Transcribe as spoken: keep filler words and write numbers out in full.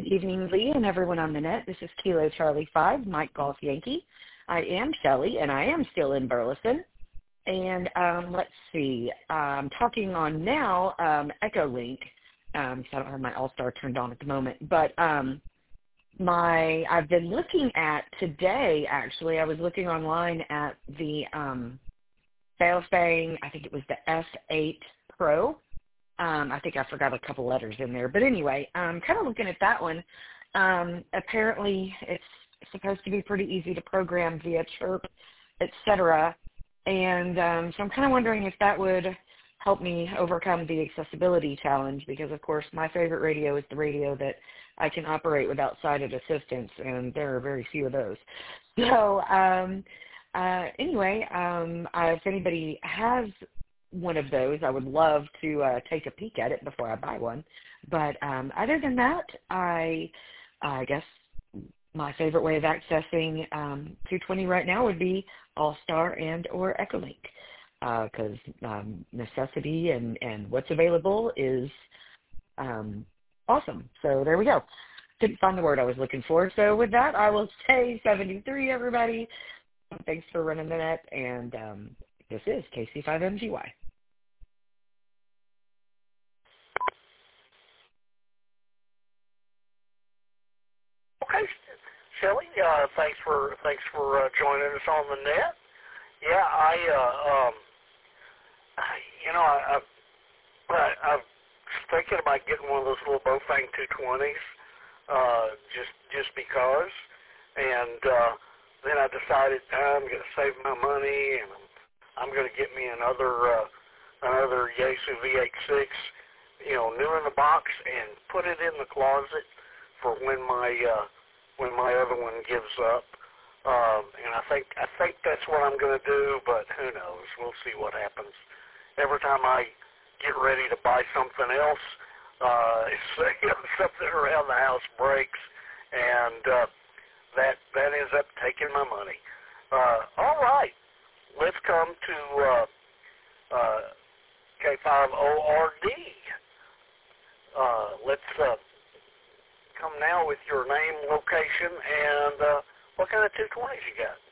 Good evening, Lee, and everyone on the net. This is Kilo Charlie five, Mike Golf Yankee. I am Shelley, and I am still in Burleson. And um, let's see, I'm talking on now um, Echolink. Um, so I don't have my All-Star turned on at the moment. But um, my I've been looking at today, actually, I was looking online at the um, Baofeng, I think it was the S eight Pro. Um, I think I forgot a couple letters in there. But anyway, I'm kind of looking at that one. Um, apparently, it's supposed to be pretty easy to program via Chirp, et cetera. And um, so I'm kind of wondering if that would help me overcome the accessibility challenge because, of course, my favorite radio is the radio that I can operate without sighted assistance, and there are very few of those. So um, uh, anyway, um, uh, if anybody has one of those, I would love to uh, take a peek at it before I buy one. But um, other than that, I, I guess my favorite way of accessing um, two twenty right now would be All-Star and or Echolink because uh, um, necessity and, and what's available is um, awesome. So there we go. Couldn't find the word I was looking for. So with that, I will say seventy-three, everybody. Thanks for running the net, and um, this is K C five M G Y. Okay, Shelley, uh, thanks for thanks for uh, joining us on the net. Yeah, I, uh, um, I you know, I, I, I, I was thinking about getting one of those little Baofeng two twenties, uh, just just because, and uh, then I decided uh, I'm going to save my money and I'm, I'm going to get me another uh, another Yaesu V H six, you know, new in the box, and put it in the closet for when my uh, when my other one gives up. Um, and I think I think that's what I'm going to do, but who knows? We'll see what happens. Every time I get ready to buy something else, uh, you know, something around the house breaks, and uh, that that ends up taking my money. Uh, all right, let's come to uh, uh, K five O R D. Uh, let's uh, come now with your name, location, and uh, what kind of two twenties you got?